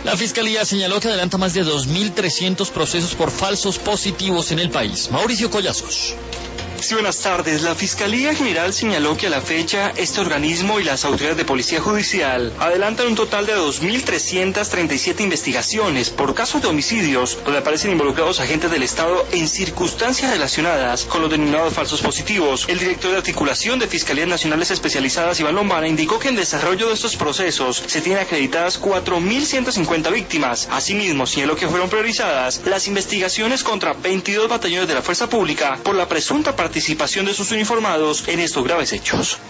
La Fiscalía señaló que adelanta más de 2.300 procesos por falsos positivos en el país. Mauricio Collazos. Sí, buenas tardes. La Fiscalía General señaló que a la fecha este organismo y las autoridades de Policía Judicial adelantan un total de 2.337 investigaciones por casos de homicidios donde aparecen involucrados agentes del Estado en circunstancias relacionadas con los denominados falsos positivos. El director de articulación de Fiscalías Nacionales Especializadas, Iván Lombana, indicó que en desarrollo de estos procesos se tienen acreditadas 4.150 víctimas. Asimismo, señaló que fueron priorizadas las investigaciones contra 22 batallones de la Fuerza Pública por la presunta participación de sus uniformados en estos graves hechos.